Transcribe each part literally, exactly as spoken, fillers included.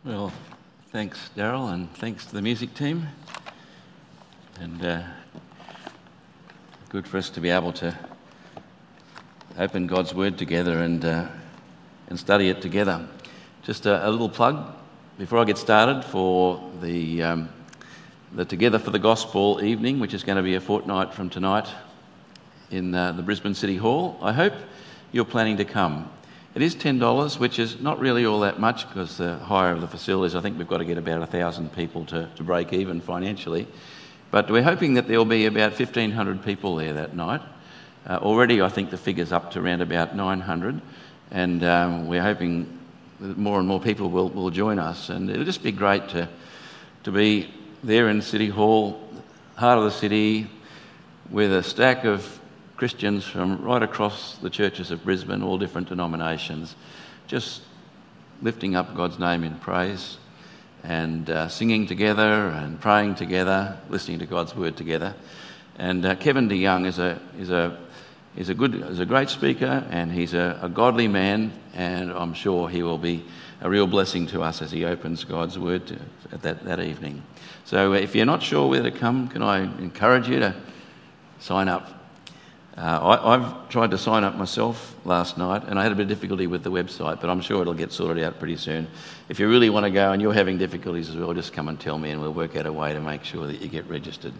Well, thanks, Daryl, and thanks to the music team. And uh, good for us to be able to open God's Word together and uh, and study it together. Just a, a little plug before I get started for the um, the Together for the Gospel evening, which is going to be a fortnight from tonight in uh, the Brisbane City Hall. I hope you're planning to come. It is ten dollars, which is not really all that much because the hire of the facilities, I think we've got to get about one thousand people to, to break even financially. But we're hoping that there will be about fifteen hundred people there that night. Uh, already I think the figure's up to around about nine hundred, and um, we're hoping that more and more people will, will join us. And it'll just be great to, to be there in City Hall, heart of the city, with a stack of Christians from right across the churches of Brisbane, all different denominations, just lifting up God's name in praise and uh, singing together and praying together, listening to God's word together. And uh, Kevin DeYoung is a is a is a good is a great speaker, and he's a, a godly man, and I'm sure he will be a real blessing to us as he opens God's word to, at that, that evening. So if you're not sure whether to come, can I encourage you to sign up? Uh, I, I've tried to sign up myself last night, and I had a bit of difficulty with the website, but I'm sure it'll get sorted out pretty soon. If you really want to go and you're having difficulties as well, just come and tell me, and we'll work out a way to make sure that you get registered.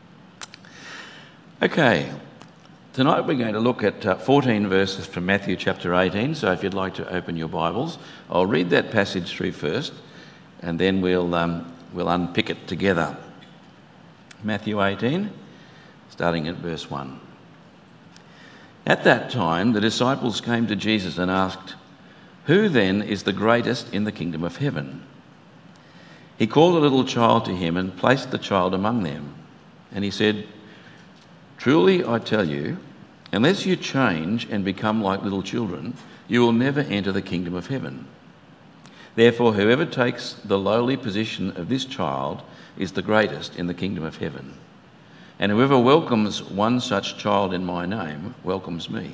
Okay, tonight we're going to look at uh, fourteen verses from Matthew chapter eighteen, so if you'd like to open your Bibles, I'll read that passage through first, and then we'll, um, we'll unpick it together. Matthew eighteen, starting at verse one. At that time, the disciples came to Jesus and asked, "Who then is the greatest in the kingdom of heaven?" He called a little child to him and placed the child among them. And he said, "Truly I tell you, unless you change and become like little children, you will never enter the kingdom of heaven. Therefore, whoever takes the lowly position of this child is the greatest in the kingdom of heaven. And whoever welcomes one such child in my name welcomes me.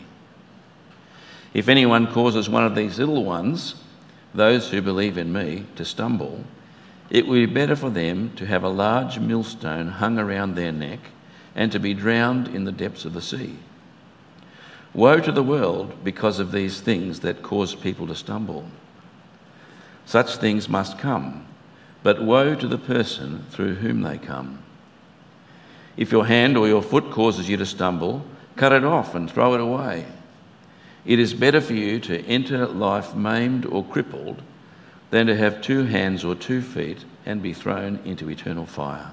If anyone causes one of these little ones, those who believe in me, to stumble, it would be better for them to have a large millstone hung around their neck and to be drowned in the depths of the sea. Woe to the world because of these things that cause people to stumble. Such things must come, but woe to the person through whom they come. If your hand or your foot causes you to stumble, cut it off and throw it away. It is better for you to enter life maimed or crippled than to have two hands or two feet and be thrown into eternal fire.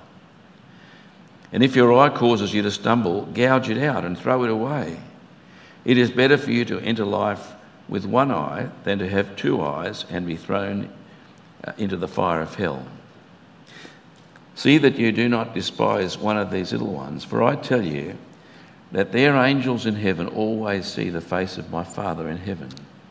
And if your eye causes you to stumble, gouge it out and throw it away. It is better for you to enter life with one eye than to have two eyes and be thrown into the fire of hell. See that you do not despise one of these little ones, for I tell you that their angels in heaven always see the face of my Father in heaven.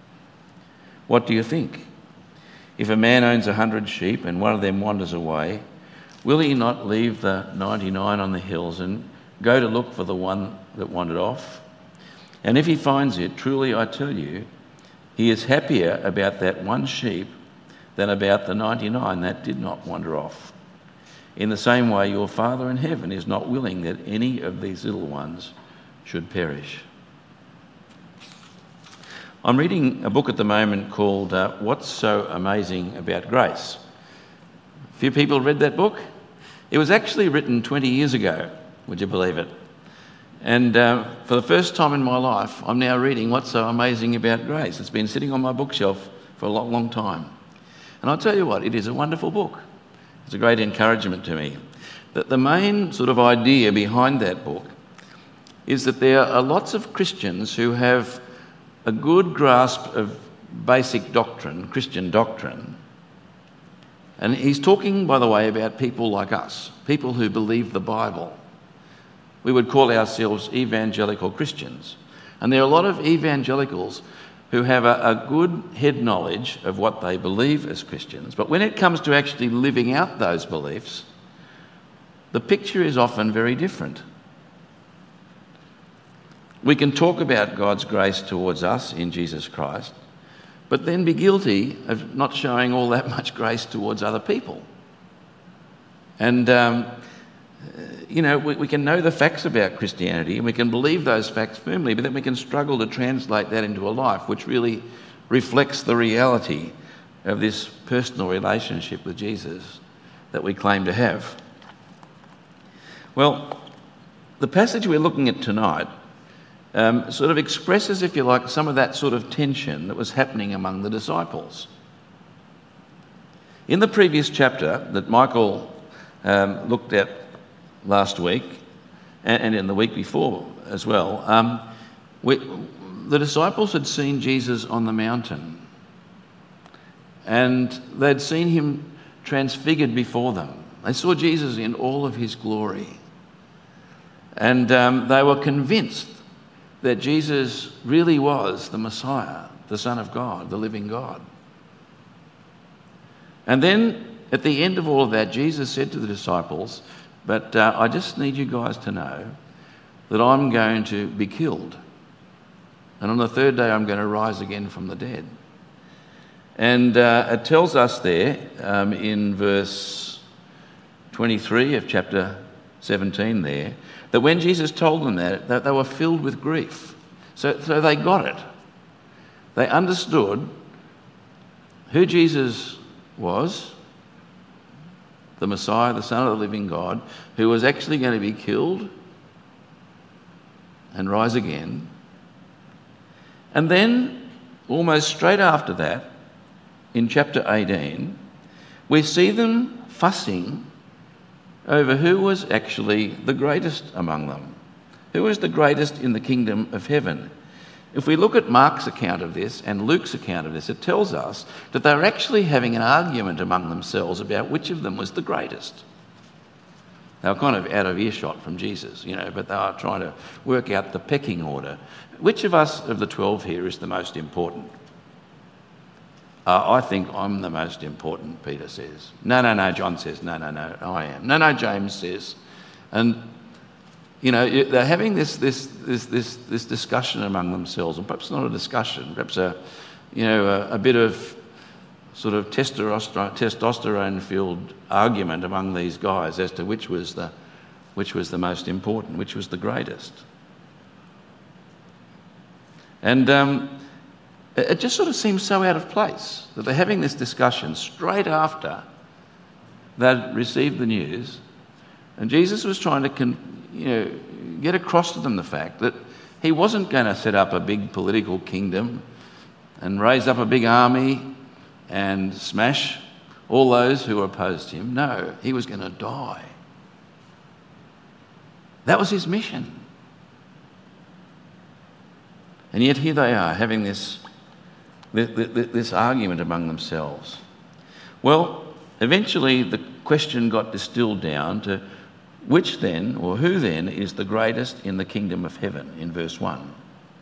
What do you think? If a man owns a hundred sheep and one of them wanders away, will he not leave the ninety-nine on the hills and go to look for the one that wandered off? And if he finds it, truly I tell you, he is happier about that one sheep than about the ninety-nine that did not wander off. In the same way, your Father in heaven is not willing that any of these little ones should perish." I'm reading a book at the moment called uh, What's So Amazing About Grace. A few people read that book. It was actually written twenty years ago, would you believe it? And uh, for the first time in my life, I'm now reading What's So Amazing About Grace. It's been sitting on my bookshelf for a long, long time. And I'll tell you what, it is a wonderful book. It's a great encouragement to me. That the main sort of idea behind that book is that there are lots of Christians who have a good grasp of basic doctrine, Christian doctrine. And he's talking, by the way, about people like us, people who believe the Bible. We would call ourselves evangelical Christians. And there are a lot of evangelicals who have a, a good head knowledge of what they believe as Christians. But when it comes to actually living out those beliefs, the picture is often very different. We can talk about God's grace towards us in Jesus Christ, but then be guilty of not showing all that much grace towards other people. And, um, you know, we, we can know the facts about Christianity and we can believe those facts firmly, but then we can struggle to translate that into a life which really reflects the reality of this personal relationship with Jesus that we claim to have. Well, the passage we're looking at tonight um, sort of expresses, if you like, some of that sort of tension that was happening among the disciples. In the previous chapter that Michael um, looked at last week, and, and in the week before as well, um, we, the disciples had seen Jesus on the mountain, and they'd seen him transfigured before them. They saw Jesus in all of his glory. And um, they were convinced that Jesus really was the Messiah, the Son of God, the living God. And then at the end of all of that, Jesus said to the disciples, but uh, I just need you guys to know that I'm going to be killed. And on the third day, I'm going to rise again from the dead. And uh, it tells us there um, in verse twenty-three of chapter seventeen there, that when Jesus told them that, that they were filled with grief. So, so they got it. They understood who Jesus was, the Messiah, the Son of the living God, who was actually going to be killed and rise again. And then, almost straight after that, in chapter eighteen, we see them fussing over who was actually the greatest among them. Who was the greatest in the kingdom of heaven? If we look at Mark's account of this and Luke's account of this, it tells us that they were actually having an argument among themselves about which of them was the greatest. They were kind of out of earshot from Jesus, you know, but they were trying to work out the pecking order. Which of us of the twelve here is the most important? Uh, I think I'm the most important, Peter says. No, no, no, John says, no, no, no, I am. No, no, James says. And, you know, they're having this this this this, this discussion among themselves, and perhaps not a discussion, perhaps a, you know, a, a bit of sort of testosterone, testosterone-filled argument among these guys as to which was the which was the most important, which was the greatest. And um, it just sort of seems so out of place that they're having this discussion straight after they'd received the news, and Jesus was trying to con- you know, get across to them the fact that he wasn't going to set up a big political kingdom and raise up a big army and smash all those who opposed him. No, he was going to die. That was his mission. And yet here they are having this this argument among themselves. Well, eventually the question got distilled down to which then, or who then, is the greatest in the kingdom of heaven, in verse one.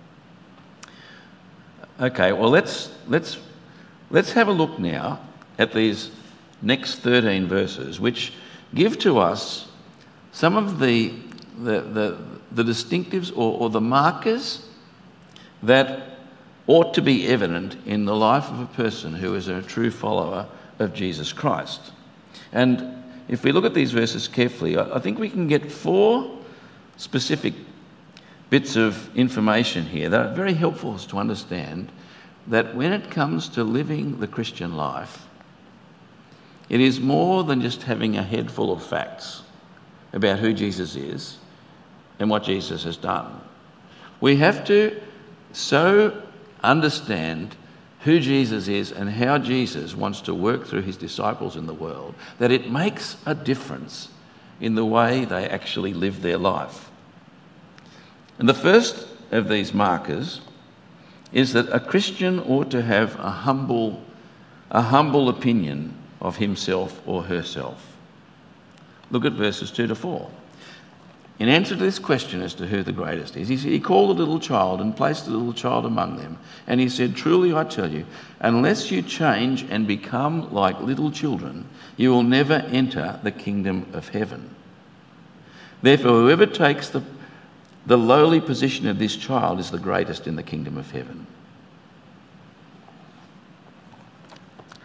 Okay, well let's let's let's have a look now at these next thirteen verses, which give to us some of the the the, the distinctives or, or the markers that ought to be evident in the life of a person who is a true follower of Jesus Christ. And if we look at these verses carefully, I think we can get four specific bits of information here that are very helpful to understand that when it comes to living the Christian life, it is more than just having a head full of facts about who Jesus is and what Jesus has done. We have to so understand who Jesus is and how Jesus wants to work through his disciples in the world that it makes a difference in the way they actually live their life. And the first of these markers is that a Christian ought to have a humble, a humble opinion of himself or herself. Look at verses two to four. In answer to this question as to who the greatest is, he said, he called a little child and placed a little child among them. And he said, truly I tell you, unless you change and become like little children, you will never enter the kingdom of heaven. Therefore, whoever takes the, the lowly position of this child is the greatest in the kingdom of heaven.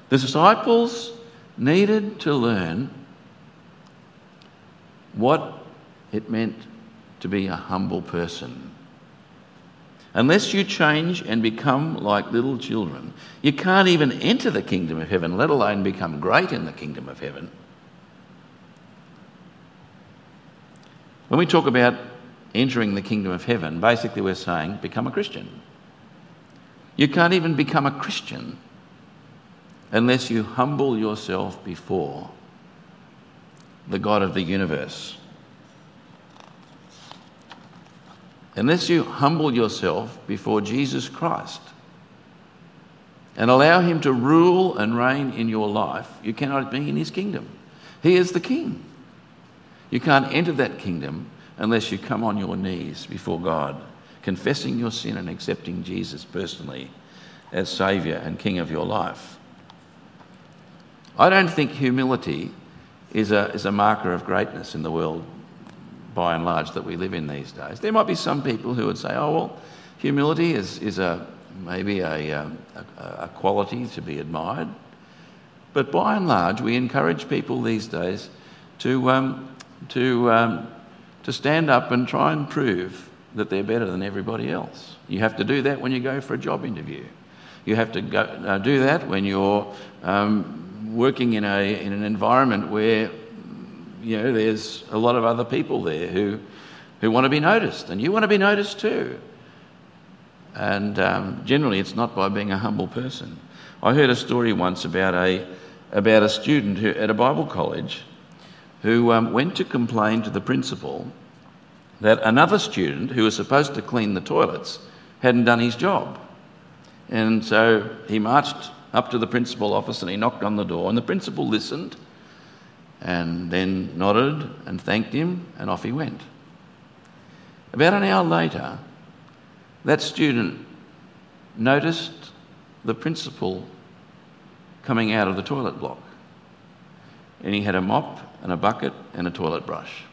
The disciples needed to learn what it meant to be a humble person. Unless you change and become like little children, you can't even enter the kingdom of heaven, let alone become great in the kingdom of heaven. When we talk about entering the kingdom of heaven, basically we're saying become a Christian. You can't even become a Christian unless you humble yourself before the God of the universe. Unless you humble yourself before Jesus Christ and allow him to rule and reign in your life, you cannot be in his kingdom. He is the king. You can't enter that kingdom unless you come on your knees before God, confessing your sin and accepting Jesus personally as Saviour and King of your life. I don't think humility is a, is a marker of greatness in the world, by and large, that we live in these days. There might be some people who would say, oh, well, humility is, is a maybe a, um, a, a quality to be admired. But by and large, we encourage people these days to, um, to, um, to stand up and try and prove that they're better than everybody else. You have to do that when you go for a job interview. You have to go, uh, do that when you're um, working in, a, in an environment where you know, there's a lot of other people there who, who want to be noticed, and you want to be noticed too. And um, generally it's not by being a humble person. I heard a story once about a, about a student who, at a Bible college who um, went to complain to the principal that another student who was supposed to clean the toilets hadn't done his job. And so he marched up to the principal office and he knocked on the door, and the principal listened and then nodded and thanked him, and off he went. About an hour later, that student noticed the principal coming out of the toilet block, and he had a mop and a bucket and a toilet brush.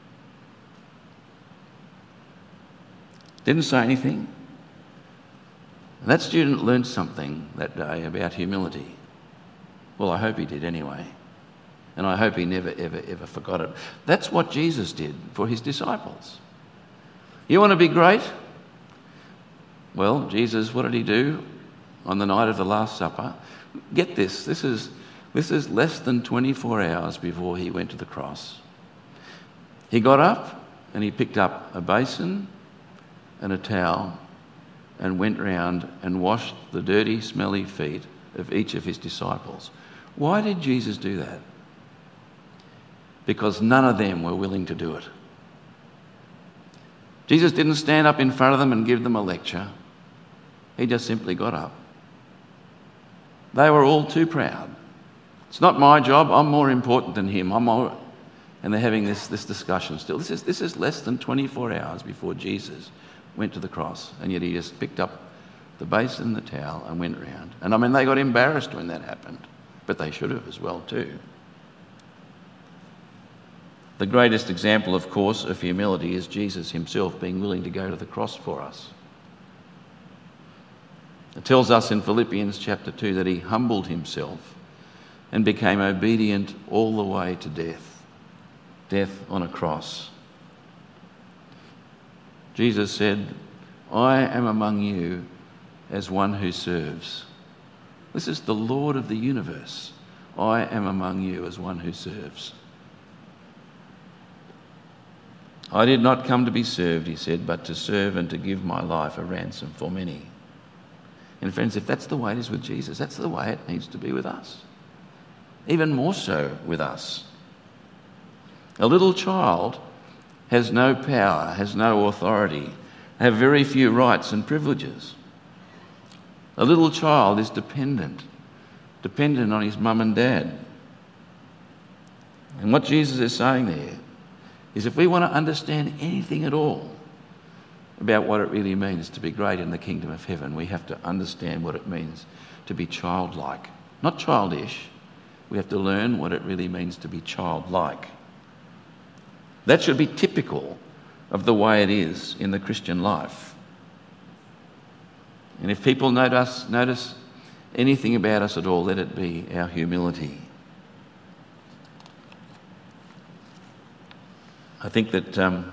Didn't say anything. And that student learned something that day about humility. Well, I hope he did anyway. And I hope he never, ever, ever forgot it. That's what Jesus did for his disciples. You want to be great? Well, Jesus, what did he do on the night of the Last Supper? Get this, this is, this is less than twenty-four hours before he went to the cross. He got up and he picked up a basin and a towel and went round and washed the dirty, smelly feet of each of his disciples. Why did Jesus do that? Because none of them were willing to do it. Jesus didn't stand up in front of them and give them a lecture. He just simply got up. They were all too proud. It's not my job, I'm more important than him. I'm more... And they're having this, this discussion still. This is, this is less than twenty-four hours before Jesus went to the cross, and yet he just picked up the basin and the towel and went round. And I mean, they got embarrassed when that happened, but they should have as well too. The greatest example, of course, of humility is Jesus himself being willing to go to the cross for us. It tells us in Philippians chapter two that he humbled himself and became obedient all the way to death, death on a cross. Jesus said, I am among you as one who serves. This is the Lord of the universe. I am among you as one who serves. I did not come to be served, he said, but to serve and to give my life a ransom for many. And friends, if that's the way it is with Jesus, that's the way it needs to be with us. Even more so with us. A little child has no power, has no authority, have very few rights and privileges. A little child is dependent, dependent on his mum and dad. And what Jesus is saying there is if we want to understand anything at all about what it really means to be great in the kingdom of heaven, we have to understand what it means to be childlike. Not childish. We have to learn what it really means to be childlike. That should be typical of the way it is in the Christian life. And if people notice, notice anything about us at all, let it be our humility. I think that um,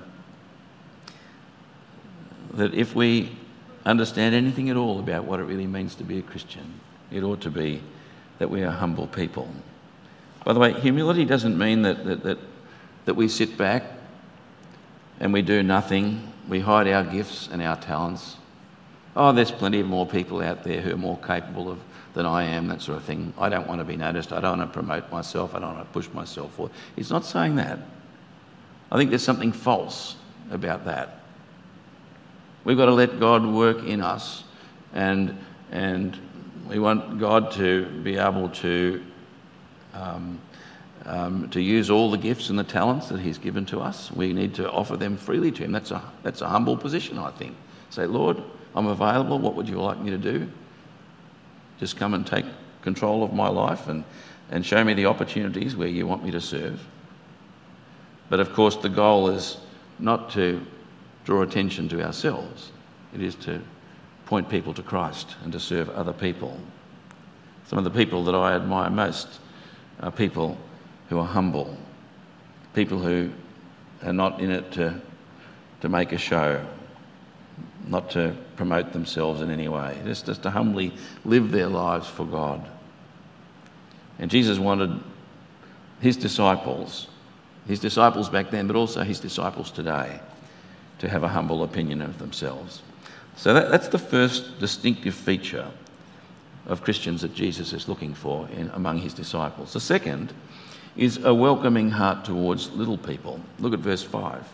that if we understand anything at all about what it really means to be a Christian, it ought to be that we are humble people. By the way, humility doesn't mean that that that, that we sit back and we do nothing, we hide our gifts and our talents. Oh, there's plenty of more people out there who are more capable of than I am, that sort of thing. I don't want to be noticed. I don't want to promote myself. I don't want to push myself forward. He's not saying that. I think there's something false about that. We've got to let God work in us, and and we want God to be able to um, um, to use all the gifts and the talents that He's given to us. We need to offer them freely to Him. That's a that's a humble position, I think. Say, Lord, I'm available. What would you like me to do? Just come and take control of my life and, and show me the opportunities where you want me to serve. But of course, the goal is not to draw attention to ourselves. It is to point people to Christ and to serve other people. Some of the people that I admire most are people who are humble, people who are not in it to, to make a show, not to promote themselves in any way, just, just to humbly live their lives for God. And Jesus wanted his disciples, his disciples back then, but also his disciples today, to have a humble opinion of themselves. So that, that's the first distinctive feature of Christians that Jesus is looking for in, among his disciples. The second is a welcoming heart towards little people. Look at verse five.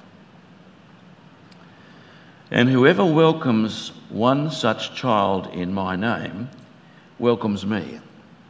And whoever welcomes one such child in my name welcomes me.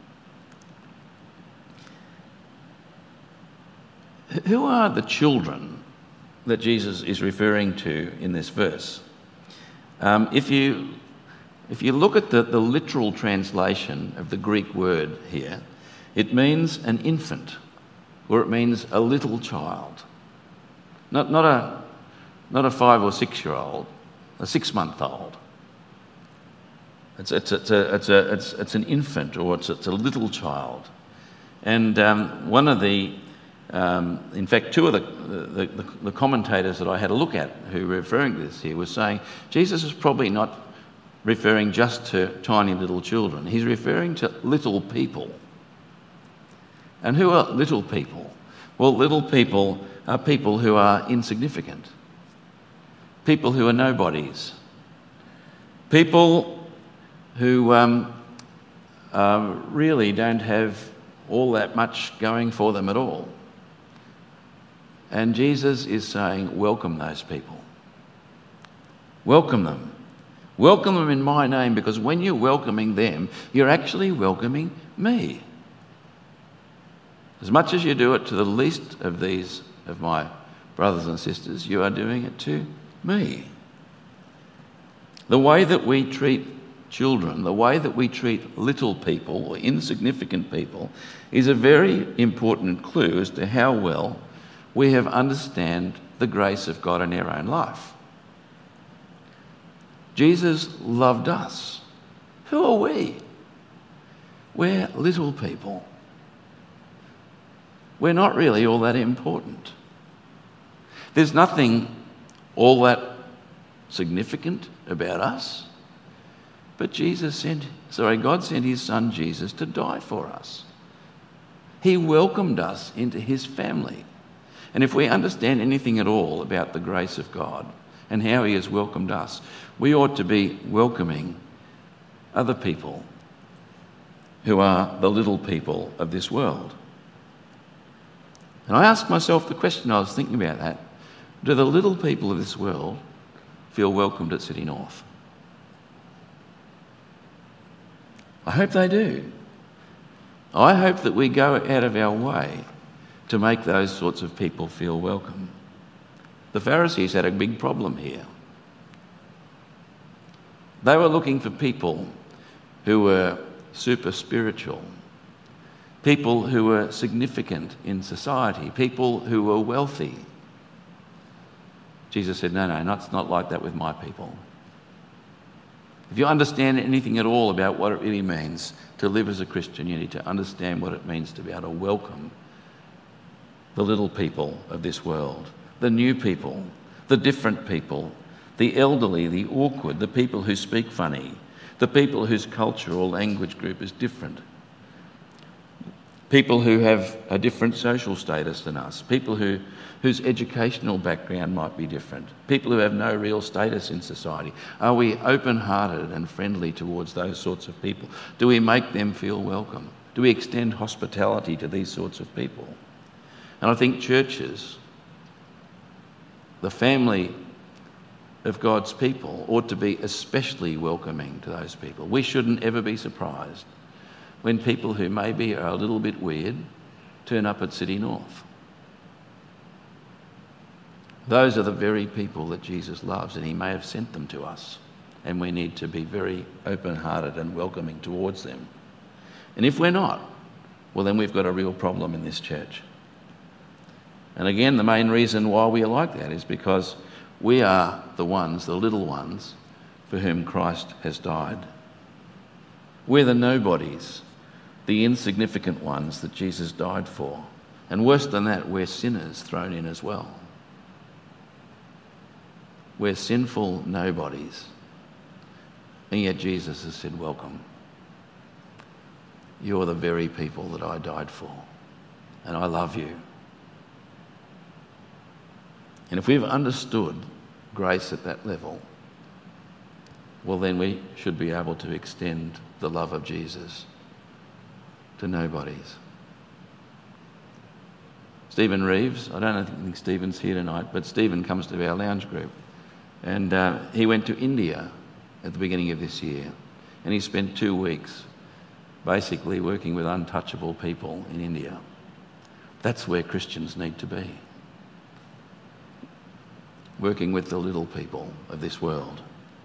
Who are the children that Jesus is referring to in this verse? Um, if you if you look at the, the literal translation of the Greek word here, it means an infant, or it means a little child. Not not a not a five or six year old, a six month old. It's it's it's a it's a it's it's an infant, or it's it's a little child. And um, one of the Um, in fact, two of the, the, the, the commentators that I had a look at who were referring to this here was saying Jesus is probably not referring just to tiny little children. He's referring to little people. And who are little people? Well, little people are people who are insignificant, people who are nobodies, people who um, uh, really don't have all that much going for them at all. And Jesus is saying, welcome those people. Welcome them. Welcome them in my name, because when you're welcoming them, you're actually welcoming me. As much as you do it to the least of these, of my brothers and sisters, you are doing it to me. The way that we treat children, the way that we treat little people or insignificant people, is a very important clue as to how well we have understand the grace of God in our own life. Jesus loved us. Who are we? We're little people. We're not really all that important. There's nothing all that significant about us. But Jesus sent, sorry, God sent his son Jesus to die for us. He welcomed us into his family. And if we understand anything at all about the grace of God and how he has welcomed us, we ought to be welcoming other people who are the little people of this world. And I asked myself the question, I was thinking about that, do the little people of this world feel welcomed at City North? I hope they do. I hope that we go out of our way to make those sorts of people feel welcome. The Pharisees had a big problem here. They were looking for people who were super spiritual, people who were significant in society, people who were wealthy. Jesus said, no, no, no, it's not like that with my people. If you understand anything at all about what it really means to live as a Christian, you need to understand what it means to be able to welcome the little people of this world, the new people, the different people, the elderly, the awkward, the people who speak funny, the people whose culture or language group is different, people who have a different social status than us, people who, whose educational background might be different, people who have no real status in society. Are we open-hearted and friendly towards those sorts of people? Do we make them feel welcome? Do we extend hospitality to these sorts of people? And I think churches, the family of God's people, ought to be especially welcoming to those people. We shouldn't ever be surprised when people who maybe are a little bit weird turn up at City North. Those are the very people that Jesus loves, and he may have sent them to us, and we need to be very open-hearted and welcoming towards them. And if we're not, well, then we've got a real problem in this church. And again, the main reason why we are like that is because we are the ones, the little ones, for whom Christ has died. We're the nobodies, the insignificant ones that Jesus died for. And worse than that, we're sinners thrown in as well. We're sinful nobodies. And yet Jesus has said, welcome. You're the very people that I died for. And I love you. And if we've understood grace at that level, well, then we should be able to extend the love of Jesus to nobodies. Stephen Reeves, I don't think Stephen's here tonight, but Stephen comes to our lounge group. And uh, he went to India at the beginning of this year. And he spent two weeks basically working with untouchable people in India. That's where Christians need to be. Working with the little people of this world.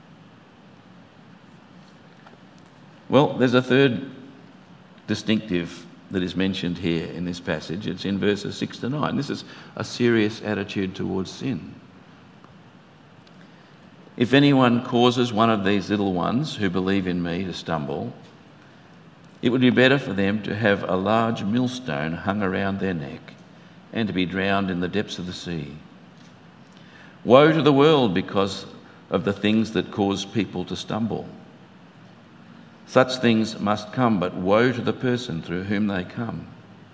Well, there's a third distinctive that is mentioned here in this passage. It's in verses six to nine. This is a serious attitude towards sin. If anyone causes one of these little ones who believe in me to stumble, it would be better for them to have a large millstone hung around their neck and to be drowned in the depths of the sea. Woe to the world because of the things that cause people to stumble. Such things must come, but woe to the person through whom they come.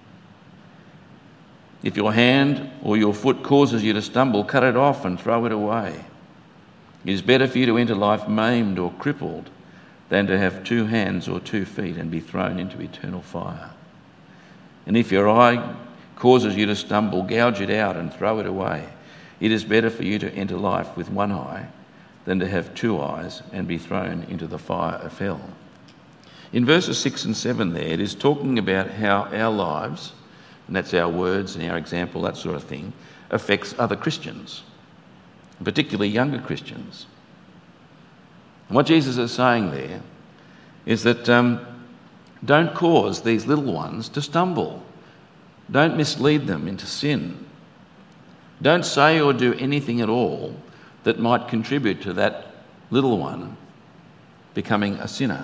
If your hand or your foot causes you to stumble, cut it off and throw it away. It is better for you to enter life maimed or crippled than to have two hands or two feet and be thrown into eternal fire. And if your eye causes you to stumble, gouge it out and throw it away. It is better for you to enter life with one eye than to have two eyes and be thrown into the fire of hell. In verses six and seven there, it is talking about how our lives, and that's our words and our example, that sort of thing, affects other Christians, particularly younger Christians. And what Jesus is saying there is that um, don't cause these little ones to stumble. Don't mislead them into sin. Don't say or do anything at all that might contribute to that little one becoming a sinner.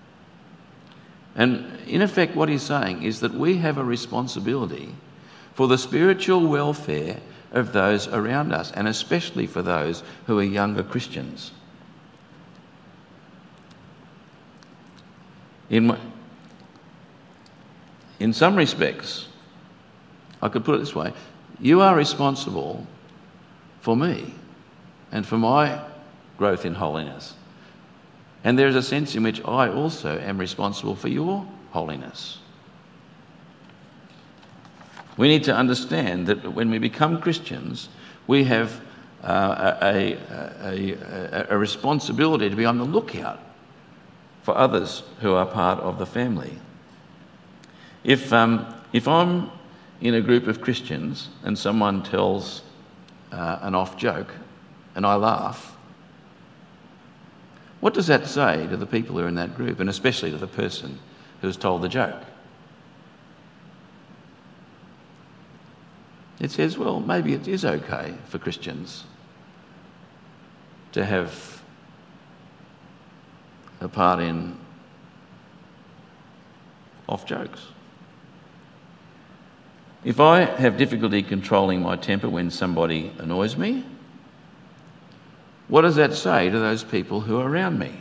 And in effect, what he's saying is that we have a responsibility for the spiritual welfare of those around us, and especially for those who are younger Christians. In, in some respects, I could put it this way, you are responsible for me and for my growth in holiness. And there is a sense in which I also am responsible for your holiness. We need to understand that when we become Christians, we have uh, a, a, a, a responsibility to be on the lookout for others who are part of the family. If, um, if I'm in a group of Christians and someone tells uh, an off joke and I laugh, what does that say to the people who are in that group, and especially to the person who has told the joke? It says, well, maybe it is okay for Christians to have a part in off jokes. If I have difficulty controlling my temper when somebody annoys me, what does that say to those people who are around me?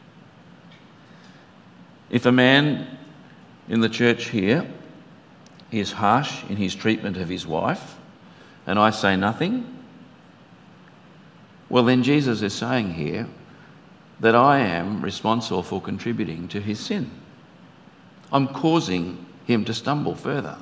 If a man in the church here is harsh in his treatment of his wife, and I say nothing, well then Jesus is saying here that I am responsible for contributing to his sin. I'm causing him to stumble further.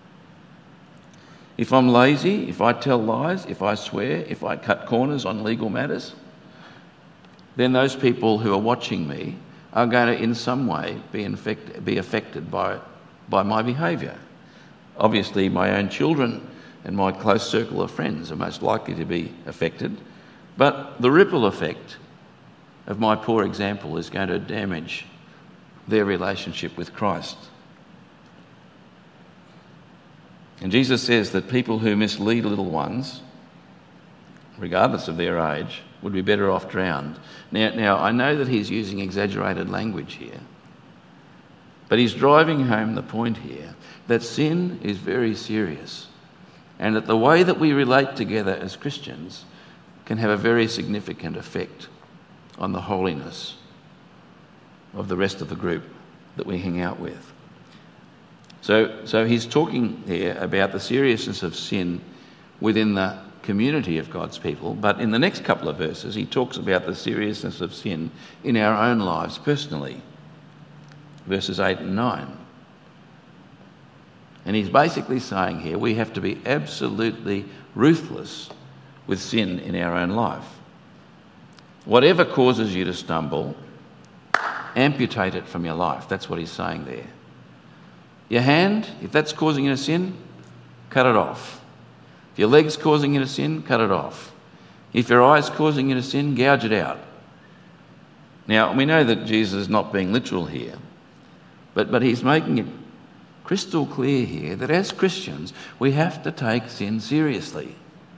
If I'm lazy, if I tell lies, if I swear, if I cut corners on legal matters, then those people who are watching me are going to in some way be, infect, be affected by, by my behaviour. Obviously, my own children and my close circle of friends are most likely to be affected, but the ripple effect of my poor example is going to damage their relationship with Christ. And Jesus says that people who mislead little ones, regardless of their age, would be better off drowned. Now, now, I know that he's using exaggerated language here, but he's driving home the point here that sin is very serious and that the way that we relate together as Christians can have a very significant effect on the holiness of the rest of the group that we hang out with. So, so he's talking here about the seriousness of sin within the community of God's people, but in the next couple of verses he talks about the seriousness of sin in our own lives personally, verses eight and nine. And he's basically saying here we have to be absolutely ruthless with sin in our own life. Whatever causes you to stumble, amputate it from your life. That's what he's saying there. Your hand, if that's causing you to sin, cut it off. If your leg's causing you to sin, cut it off. If your eye's causing you to sin, gouge it out. Now, we know that Jesus is not being literal here, but, but he's making it crystal clear here that as Christians, we have to take sin seriously.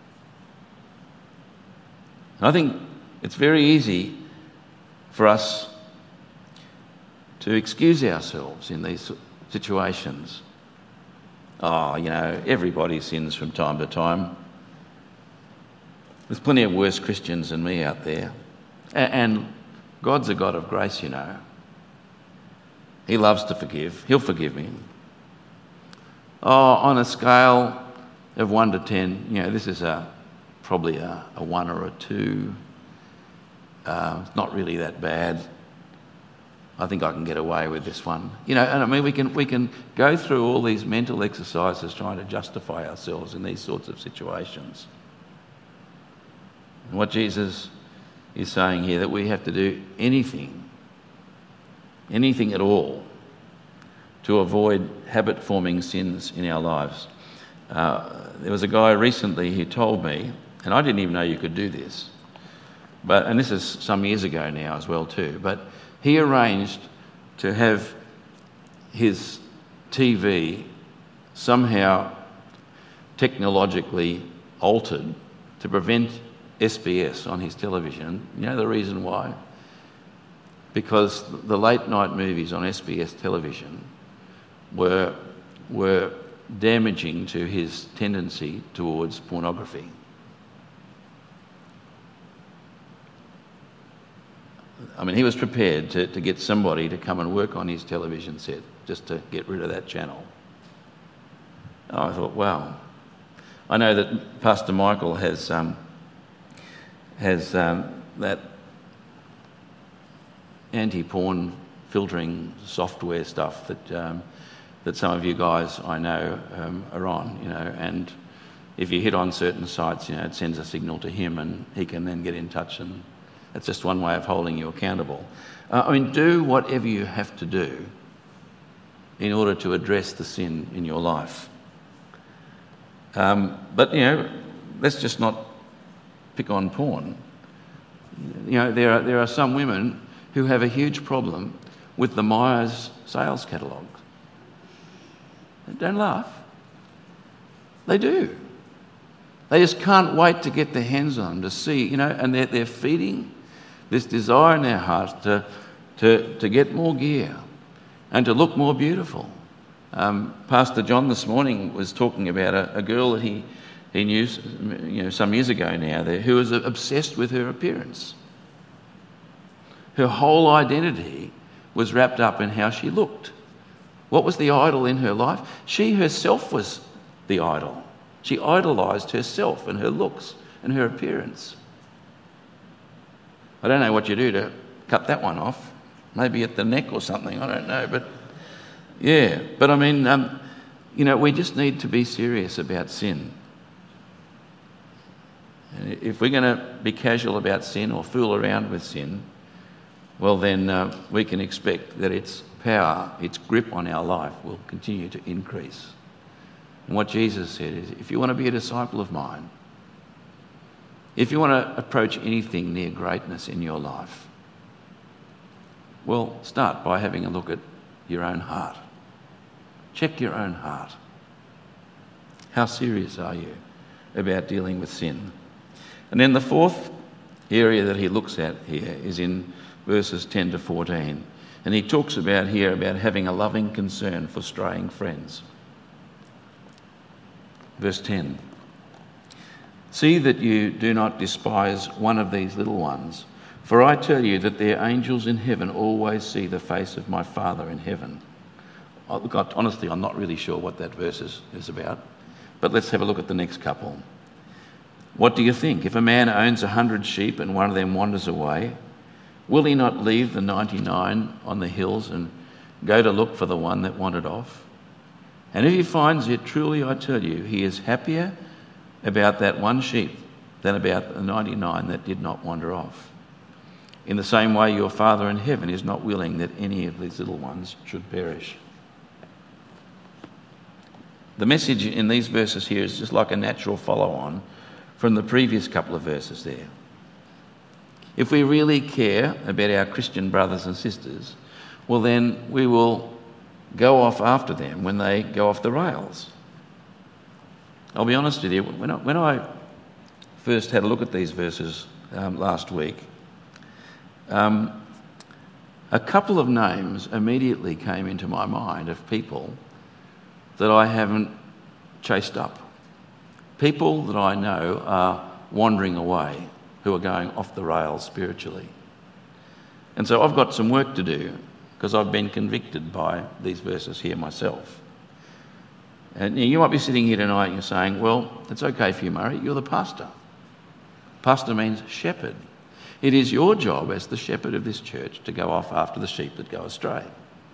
And I think it's very easy for us to excuse ourselves in these situations. Oh, you know, everybody sins from time to time. There's plenty of worse Christians than me out there. And God's a God of grace, you know. He loves to forgive. He'll forgive me. Oh, on a scale of one to ten, you know, this is a probably a, a one or a two. Uh, it's not really that bad. I think I can get away with this one. You know, and I mean, we can we can go through all these mental exercises trying to justify ourselves in these sorts of situations. And what Jesus is saying here, that we have to do anything, anything at all, to avoid habit-forming sins in our lives. Uh, there was a guy recently who told me, and I didn't even know you could do this, but and this is some years ago now as well too, but he arranged to have his T V somehow technologically altered to prevent S B S on his television. You know the reason why? Because the late night movies on S B S television were, were damaging to his tendency towards pornography. I mean, he was prepared to, to get somebody to come and work on his television set just to get rid of that channel. Oh, I thought, wow. I know that Pastor Michael has um, has um, that anti-porn filtering software stuff that um, that some of you guys I know um, are on, you know, and if you hit on certain sites, you know, it sends a signal to him and he can then get in touch, and that's just one way of holding you accountable. Uh, I mean, do whatever you have to do in order to address the sin in your life. Um, but, you know, let's just not pick on porn. You know, there are, there are some women who have a huge problem with the Myers sales catalogue. Don't laugh. They do. They just can't wait to get their hands on them, to see, you know, and they're, they're feeding this desire in their hearts to, to, to get more gear and to look more beautiful. Um, Pastor John this morning was talking about a, a girl that he, he knew you know, some years ago now there, who was obsessed with her appearance. Her whole identity was wrapped up in how she looked. What was the idol in her life? She herself was the idol. She idolised herself and her looks and her appearance. I don't know what you do to cut that one off. Maybe at the neck or something, I don't know. But yeah, but I mean, um, you know, we just need to be serious about sin. And if we're going to be casual about sin or fool around with sin, well then uh, we can expect that its power, its grip on our life will continue to increase. And what Jesus said is, if you want to be a disciple of mine, if you want to approach anything near greatness in your life, well, start by having a look at your own heart. Check your own heart. How serious are you about dealing with sin? And then the fourth area that he looks at here is in verses ten to fourteen. And he talks about here about having a loving concern for straying friends. Verse ten. See that you do not despise one of these little ones, for I tell you that their angels in heaven always see the face of my Father in heaven. Oh, look, honestly, I'm not really sure what that verse is, is about, but let's have a look at the next couple. What do you think? If a man owns a hundred sheep and one of them wanders away, will he not leave the ninety-nine on the hills and go to look for the one that wandered off? And if he finds it, truly I tell you, he is happier about that one sheep than about the ninety-nine that did not wander off. In the same way, your Father in heaven is not willing that any of these little ones should perish. The message in these verses here is just like a natural follow-on from the previous couple of verses there. If we really care about our Christian brothers and sisters, well then we will go off after them when they go off the rails. I'll be honest with you, when I, when I first had a look at these verses um, last week, um, a couple of names immediately came into my mind of people that I haven't chased up. People that I know are wandering away, who are going off the rails spiritually. And so I've got some work to do because I've been convicted by these verses here myself. And you might be sitting here tonight and you're saying, well, it's okay for you, Murray, you're the pastor. Pastor means shepherd. It is your job as the shepherd of this church to go off after the sheep that go astray.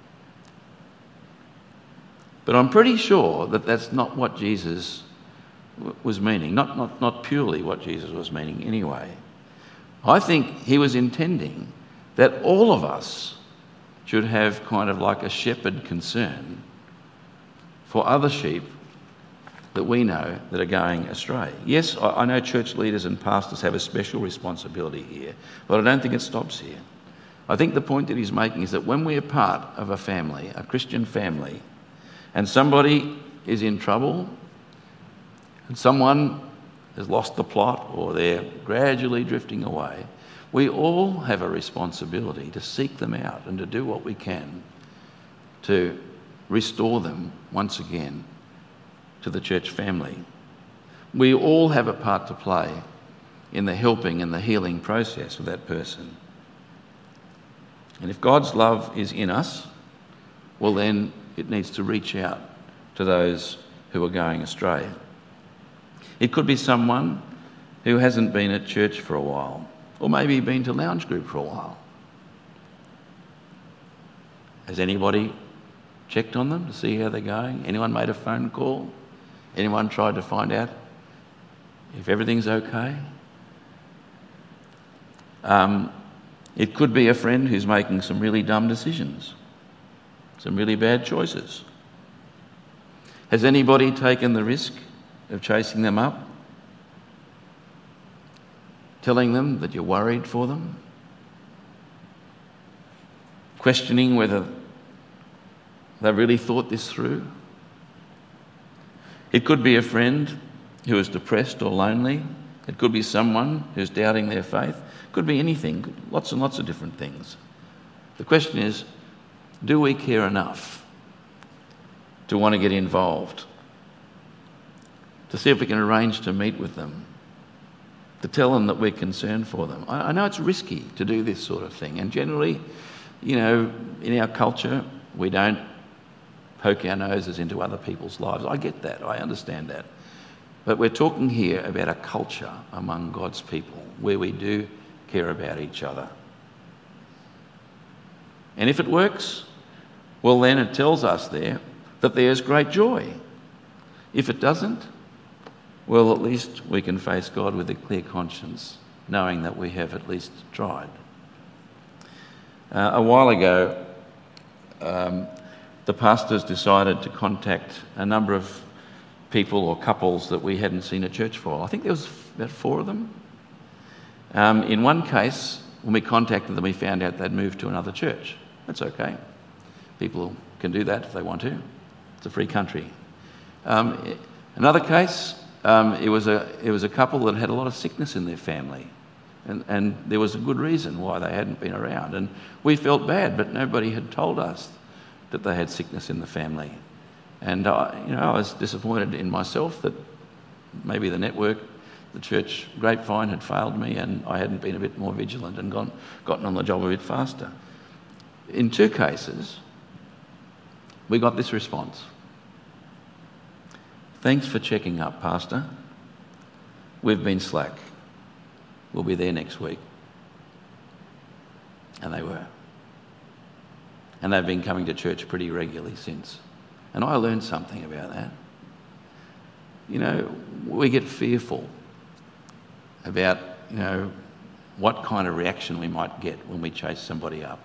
But I'm pretty sure that that's not what Jesus was meaning, not, not, not purely what Jesus was meaning anyway. I think he was intending that all of us should have kind of like a shepherd concern for other sheep that we know that are going astray. Yes, I, I know church leaders and pastors have a special responsibility here, but I don't think it stops here. I think the point that he's making is that when we are part of a family, a Christian family, and somebody is in trouble, and someone has lost the plot or they're gradually drifting away, we all have a responsibility to seek them out and to do what we can to restore them once again to the church family. We all have a part to play in the helping and the healing process of that person. And if God's love is in us, well then it needs to reach out to those who are going astray. It could be someone who hasn't been at church for a while, or maybe been to lounge group for a while. Has anybody checked on them to see how they're going? Anyone made a phone call? Anyone tried to find out if everything's okay? Um, it could be a friend who's making some really dumb decisions, some really bad choices. Has anybody taken the risk of chasing them up, telling them that you're worried for them, questioning whether they really thought this through? It could be a friend who is depressed or lonely. It could be someone who's doubting their faith. It could be anything, lots and lots of different things. The question is, do we care enough to want to get involved, to see if we can arrange to meet with them, to tell them that we're concerned for them? I, I know it's risky to do this sort of thing, and generally, you know, in our culture, we don't poke our noses into other people's lives. I get that, I understand that. But we're talking here about a culture among God's people where we do care about each other. And if it works, well then it tells us there that there's great joy. If it doesn't, well, at least we can face God with a clear conscience, knowing that we have at least tried. Uh, a while ago, um, the pastors decided to contact a number of people or couples that we hadn't seen at church for. I think there was about four of them. Um, in one case, when we contacted them, we found out they'd moved to another church. That's okay. People can do that if they want to. It's a free country. Um, another case, um, it was a it was a couple that had a lot of sickness in their family, and and there was a good reason why they hadn't been around. And we felt bad, but nobody had told us that they had sickness in the family. And I, you know, I was disappointed in myself that maybe the network, the church grapevine had failed me, and I hadn't been a bit more vigilant and gone gotten on the job a bit faster. In two cases, we got this response: "Thanks for checking up, Pastor. We've been slack. We'll be there next week." And they were. And they've been coming to church pretty regularly since. And I learned something about that. You know, we get fearful about, you know, what kind of reaction we might get when we chase somebody up.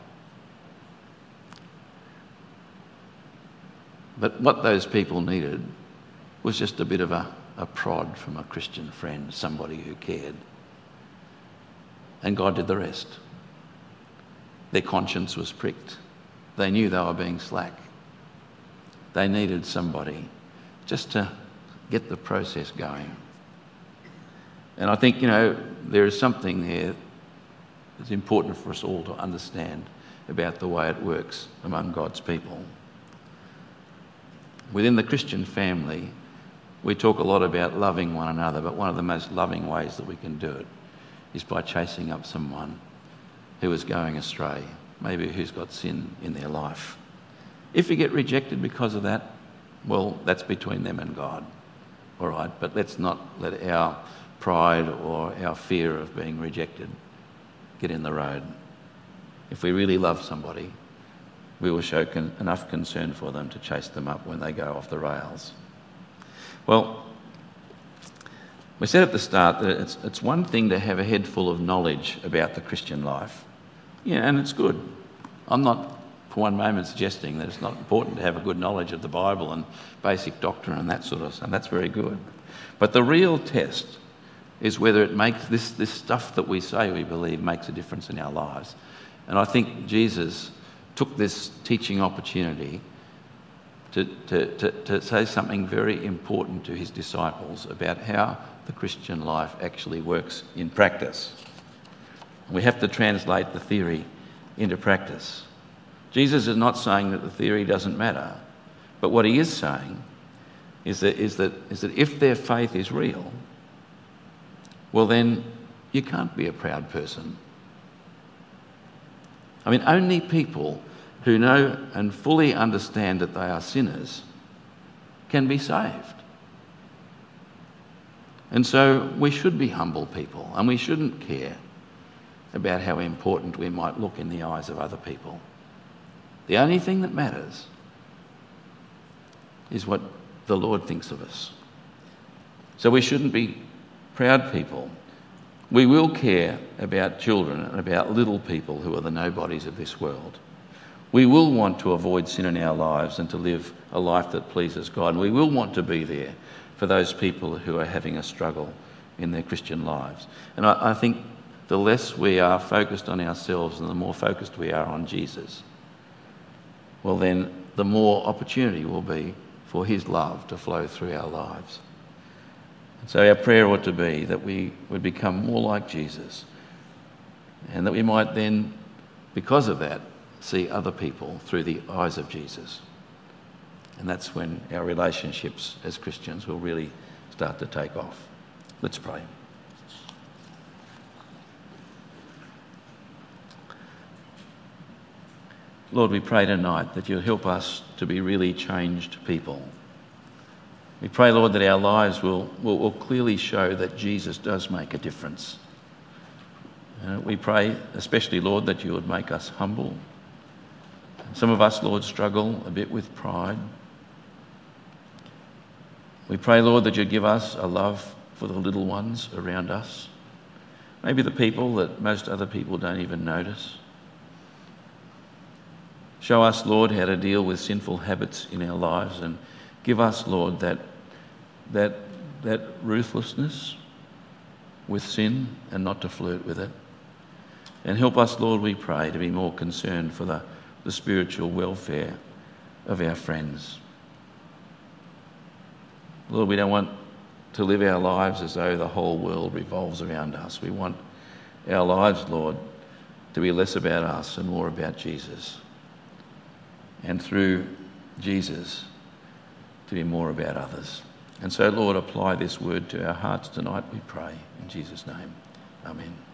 But what those people needed was just a bit of a, a prod from a Christian friend, somebody who cared. And God did the rest. Their conscience was pricked. They knew they were being slack. They needed somebody just to get the process going. And I think, you know, there is something there that's important for us all to understand about the way it works among God's people. Within the Christian family, we talk a lot about loving one another, but one of the most loving ways that we can do it is by chasing up someone who is going astray, maybe who's got sin in their life. If you get rejected because of that, well, that's between them and God, all right? But let's not let our pride or our fear of being rejected get in the road. If we really love somebody, we will show con- enough concern for them to chase them up when they go off the rails. Well, we said at the start that it's, it's one thing to have a head full of knowledge about the Christian life. Yeah, and it's good. I'm not for one moment suggesting that it's not important to have a good knowledge of the Bible and basic doctrine and that sort of stuff. That's very good. But the real test is whether it makes this, this stuff that we say we believe makes a difference in our lives. And I think Jesus took this teaching opportunity to, to, to, to say something very important to his disciples about how the Christian life actually works in practice. We have to translate the theory into practice. Jesus is not saying that the theory doesn't matter, but what he is saying is that, is that, is that if their faith is real, well then you can't be a proud person. I mean, only people who know and fully understand that they are sinners can be saved. And so we should be humble people, and we shouldn't care about how important we might look in the eyes of other people. The only thing that matters is what the Lord thinks of us. So we shouldn't be proud people. We will care about children and about little people who are the nobodies of this world. We will want to avoid sin in our lives and to live a life that pleases God. We will want to be there for those people who are having a struggle in their Christian lives. And I, I think the less we are focused on ourselves and the more focused we are on Jesus, well then the more opportunity will be for his love to flow through our lives. And so our prayer ought to be that we would become more like Jesus, and that we might then, because of that, see other people through the eyes of Jesus. And that's when our relationships as Christians will really start to take off. Let's pray. Lord, we pray tonight that you'll help us to be really changed people. We pray, Lord, that our lives will, will, will clearly show that Jesus does make a difference. Uh, we pray especially, Lord, that you would make us humble. Some of us, Lord, struggle a bit with pride. We pray, Lord, that you'd give us a love for the little ones around us. Maybe the people that most other people don't even notice. Show us, Lord, how to deal with sinful habits in our lives, and give us, Lord, that, that, that ruthlessness with sin and not to flirt with it. And help us, Lord, we pray, to be more concerned for the, the spiritual welfare of our friends. Lord, we don't want to live our lives as though the whole world revolves around us. We want our lives, Lord, to be less about us and more about Jesus. And through Jesus, to be more about others. And so, Lord, apply this word to our hearts tonight, we pray. In Jesus' name, amen.